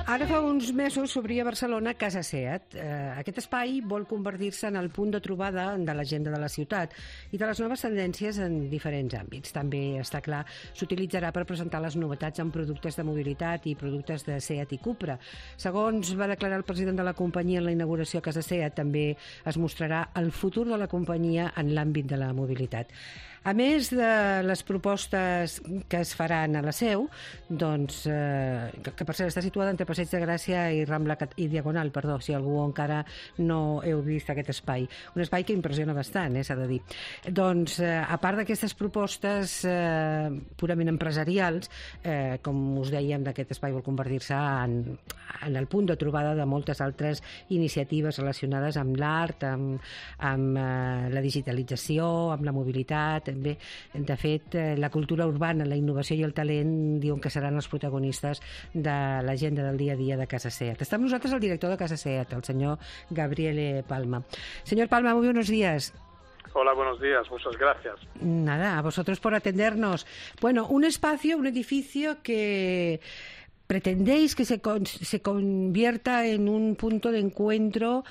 Ara fa uns mesos s'obria a Barcelona Casa Seat. Aquest espai vol convertir-se en el punt de trobada de l'agenda de la ciutat i de les noves tendències en diferents àmbits. També, està clar, s'utilitzarà per presentar les novetats en productes de mobilitat i productes de Seat i Cupra. Segons va declarar el president de la companyia en la inauguració a Casa Seat, també es mostrarà el futur de la companyia en l'àmbit de la mobilitat. A més de les propostes que es faran a la seu, doncs, que per cert està situada entre Passeig de Gràcia i Rambla i Diagonal, perdó, si algú encara no heu vist aquest espai. Un espai que impressiona bastant, s'ha de dir. Doncs, a part d'aquestes propostes purament empresarials, com us dèiem, d'aquest espai vol convertir-se en el punt de trobada de moltes altres iniciatives relacionades amb l'art, amb la digitalització, amb la mobilitat. Bé, de fet, la cultura urbana, la innovació i el talent diuen que seran els protagonistes de l'agenda del dia a dia de Casa Seat. Està amb nosaltres el director de Casa Seat, el senyor Gabriele Palma. Señor Palma, muy buenos días. Hola, buenos días, muchas gracias. Nada, a vosotros por atendernos. Bueno, un espacio, un edificio que pretendéis que se convierta en un punto de encuentro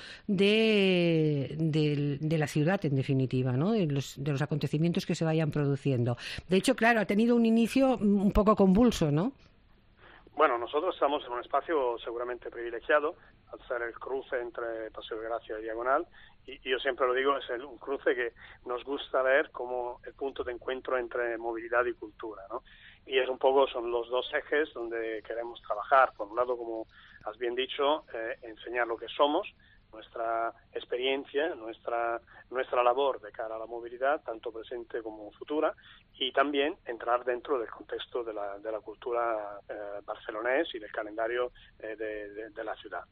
de la ciudad, en definitiva, ¿no? de los acontecimientos que se vayan produciendo. De hecho, claro, ha tenido un inicio un poco convulso, ¿no? Bueno, nosotros estamos en un espacio seguramente privilegiado, al ser el cruce entre Paseo de Gracia y Diagonal, y yo siempre lo digo, es un cruce que nos gusta ver como el punto de encuentro entre movilidad y cultura, ¿no? Y es un poco, son los dos ejes donde queremos trabajar. Por un lado, como has bien dicho, enseñar lo que somos, nuestra experiencia, nuestra labor de cara a la movilidad, tanto presente como futura, y también entrar dentro del contexto de la cultura barcelonés y del calendario de la ciudad.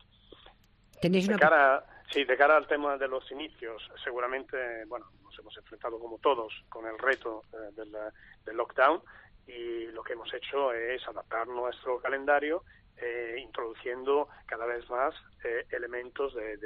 De cara al tema de los inicios, seguramente, bueno, nos hemos enfrentado como todos con el reto del lockdown, y lo que hemos hecho es adaptar nuestro calendario, introduciendo cada vez más elementos de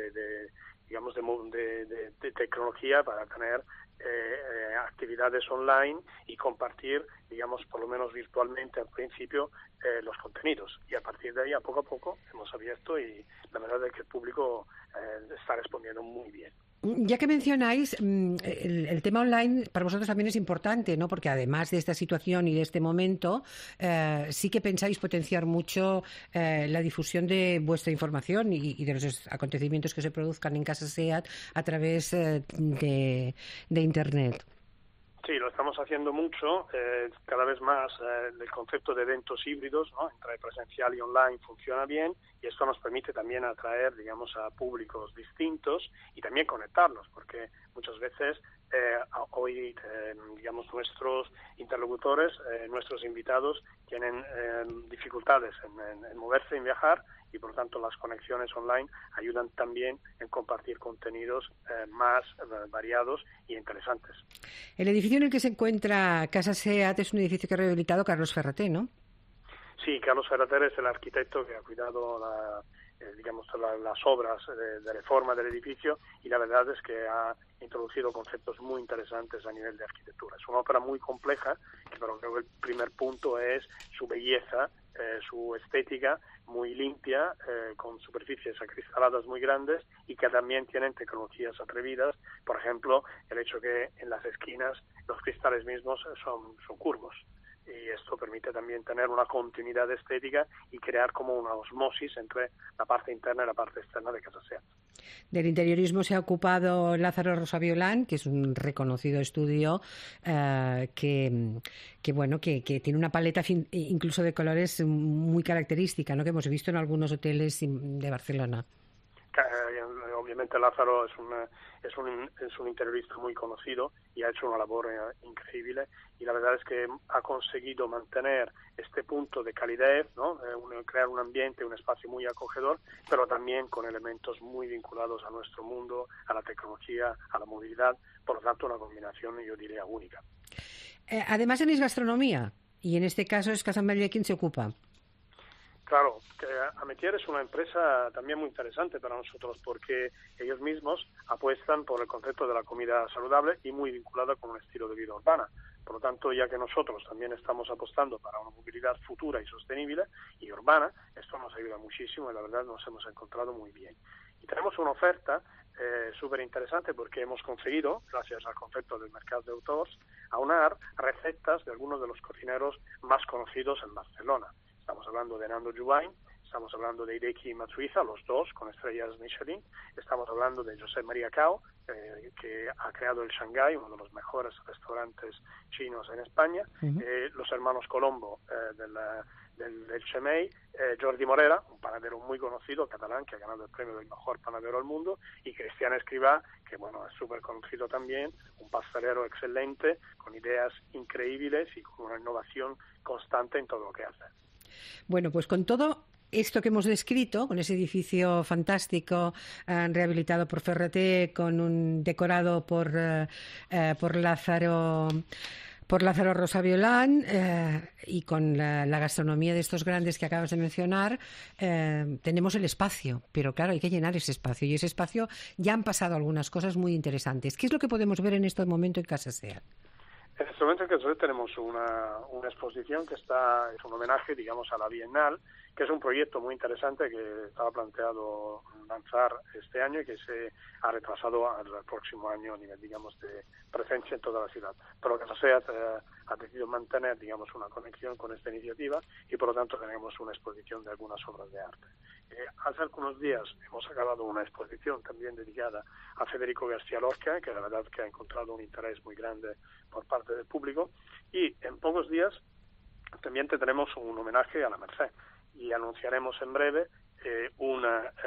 tecnología para tener actividades online y compartir, digamos, por lo menos virtualmente al principio, los contenidos. Y a partir de ahí, a poco hemos abierto, y la verdad es que el público está respondiendo muy bien. Ya que mencionáis, el tema online para vosotros también es importante, ¿no? Porque además de esta situación y de este momento, sí que pensáis potenciar mucho la difusión de vuestra información y de los acontecimientos que se produzcan en Casa Seat a través de Internet. Sí, lo estamos haciendo mucho, cada vez más el concepto de eventos híbridos, ¿no? Entre presencial y online funciona bien, y esto nos permite también atraer, digamos, a públicos distintos y también conectarlos, porque muchas veces hoy, digamos, nuestros interlocutores, nuestros invitados tienen dificultades en moverse, en viajar, y por lo tanto las conexiones online ayudan también en compartir contenidos más variados y interesantes. El edificio en el que se encuentra Casa Seat es un edificio que ha rehabilitado Carlos Ferraté, ¿no? Sí, Carlos Ferraté es el arquitecto que ha cuidado las obras de reforma del edificio, y la verdad es que ha introducido conceptos muy interesantes a nivel de arquitectura. Es una ópera muy compleja, pero creo que el primer punto es su belleza, su estética muy limpia, con superficies acristaladas muy grandes y que también tienen tecnologías atrevidas. Por ejemplo, el hecho que en las esquinas los cristales mismos son curvos. Y esto permite también tener una continuidad estética y crear como una osmosis entre la parte interna y la parte externa de Casa Seat. Del interiorismo se ha ocupado Lázaro Rosaviolán, que es un reconocido estudio que tiene una paleta incluso de colores muy característica, ¿no? Que hemos visto en algunos hoteles de Barcelona. Obviamente Lázaro es un interiorista muy conocido y ha hecho una labor increíble, y la verdad es que ha conseguido mantener este punto de calidez, ¿no? Crear un ambiente, un espacio muy acogedor, pero también con elementos muy vinculados a nuestro mundo, a la tecnología, a la movilidad. Por lo tanto, una combinación, yo diría, única. Además tenéis gastronomía, y en este caso es Casa Ametller quien se ocupa. Claro, que Ametller es una empresa también muy interesante para nosotros, porque ellos mismos apuestan por el concepto de la comida saludable y muy vinculada con un estilo de vida urbana. Por lo tanto, ya que nosotros también estamos apostando para una movilidad futura y sostenible y urbana, esto nos nos ayuda muchísimo y la verdad nos hemos encontrado muy bien. Y tenemos una oferta súper interesante porque hemos conseguido, gracias al concepto del mercado de autores, aunar recetas de algunos de los cocineros más conocidos en Barcelona. Estamos hablando de Nando Jubain, estamos hablando de Hideki Matsuiza, los dos con estrellas Michelin, estamos hablando de Josep María Cao, que ha creado el Shanghai, uno de los mejores restaurantes chinos en España, los hermanos Colombo del Chemey, Jordi Morera, un panadero muy conocido, catalán, que ha ganado el premio del mejor panadero del mundo, y Cristian Escribá, que bueno, es súper conocido también, un pastelero excelente, con ideas increíbles y con una innovación constante en todo lo que hace. Bueno, pues con todo esto que hemos descrito, con ese edificio fantástico rehabilitado por Ferreté, con un decorado por Lázaro Rosaviolán y con la gastronomía de estos grandes que acabas de mencionar, tenemos el espacio, pero claro, hay que llenar ese espacio, y ese espacio ya han pasado algunas cosas muy interesantes. ¿Qué es lo que podemos ver en este momento en Casa Seat? En este momento en Casa Seat tenemos una exposición que es un homenaje, digamos, a la Bienal, que es un proyecto muy interesante que estaba planteado lanzar este año y que se ha retrasado al próximo año a nivel, digamos, de presencia en toda la ciudad. Pero Casa Seat ha decidido mantener, digamos, una conexión con esta iniciativa y, por lo tanto, tenemos una exposición de algunas obras de arte. Hace algunos días hemos acabado una exposición también dedicada a Federico García Lorca, que la verdad que ha encontrado un interés muy grande por parte del público, y en pocos días también tendremos un homenaje a la Merced y anunciaremos en breve un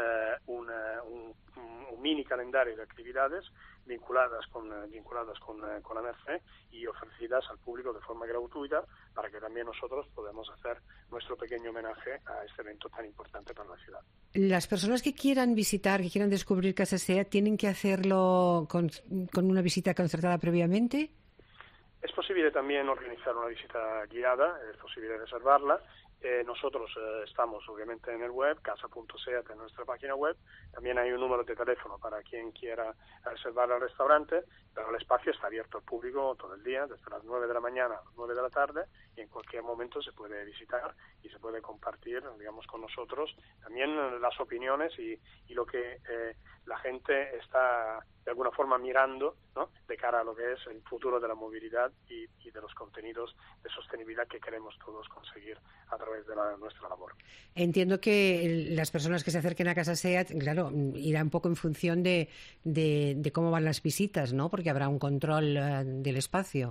mini calendario de actividades vinculadas con la Merced y ofrecidas al público de forma gratuita para que también nosotros podamos hacer nuestro pequeño homenaje a este evento tan importante para la ciudad. Las personas que quieran visitar, que quieran descubrir Casa Seat, ¿tienen que hacerlo con una visita concertada previamente? Es posible también organizar una visita guiada, es posible reservarla. Nosotros estamos obviamente en el web, casa.seat, en nuestra página web. También hay un número de teléfono para quien quiera reservar el restaurante, pero el espacio está abierto al público todo el día, desde las 9 de la mañana a las 9 de la tarde, y en cualquier momento se puede visitar y se puede compartir, digamos, con nosotros también las opiniones y lo que la gente está de alguna forma mirando, ¿no?, de cara a lo que es el futuro de la movilidad y de los contenidos de sostenibilidad que queremos todos conseguir a través de nuestra labor. Entiendo que las personas que se acerquen a Casa Seat, claro, irá un poco en función de cómo van las visitas, ¿no?, porque habrá un control del espacio.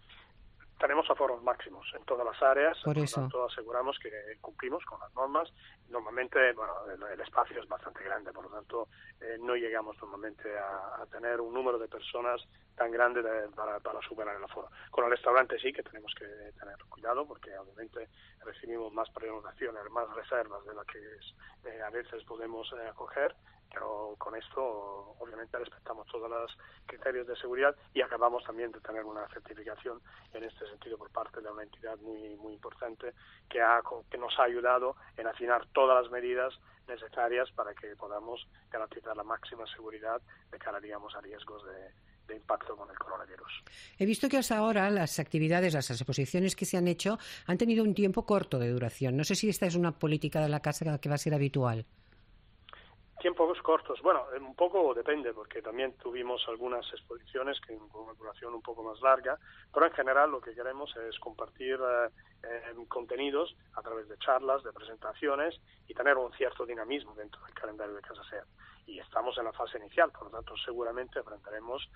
Tenemos aforos máximos en todas las áreas, por eso tanto aseguramos que cumplimos con las normas. Normalmente, bueno, el espacio es bastante grande, por lo tanto no llegamos normalmente a tener un número de personas tan grande para superar el aforo. Con el restaurante sí que tenemos que tener cuidado porque obviamente recibimos más prenotaciones, más reservas de las que a veces podemos acoger, pero con esto obviamente respetamos todos los criterios de seguridad y acabamos también de tener una certificación en este sentido por parte de una entidad muy muy importante que nos ha ayudado en afinar todas las medidas necesarias para que podamos garantizar la máxima seguridad de cara, digamos, a riesgos de impacto con el coronavirus. He visto que hasta ahora las actividades, las exposiciones que se han hecho han tenido un tiempo corto de duración. No sé si esta es una política de la casa que va a ser habitual. Tiempos cortos, bueno, un poco depende, porque también tuvimos algunas exposiciones con una duración un poco más larga, pero en general lo que queremos es compartir contenidos a través de charlas, de presentaciones y tener un cierto dinamismo dentro del calendario de Casa Seat. Y estamos en la fase inicial, por lo tanto seguramente aprenderemos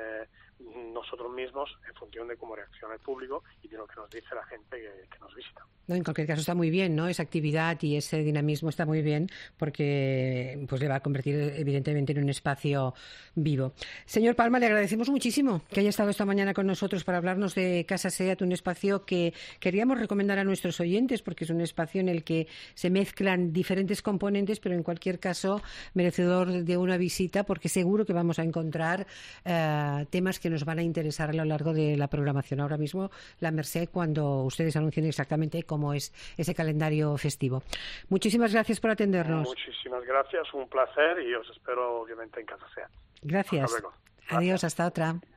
nosotros mismos en función de cómo reacciona el público y de lo que nos dice la gente que nos visita. No, en cualquier caso está muy bien, ¿no? Esa actividad y ese dinamismo está muy bien porque pues le va a convertir evidentemente en un espacio vivo. Señor Palma, le agradecemos muchísimo que haya estado esta mañana con nosotros para hablarnos de Casa Seat, un espacio que queríamos recomendar a nuestros oyentes porque es un espacio en el que se mezclan diferentes componentes, pero en cualquier caso merecedor de una visita porque seguro que vamos a encontrar temas que nos van a interesar a lo largo de la programación. Ahora mismo la Merced, cuando ustedes anuncien exactamente cómo es ese calendario festivo. Muchísimas gracias por atendernos. Muchísimas gracias, un placer y os espero obviamente en Casa Seat. Gracias. Hasta luego. Adiós, hasta otra.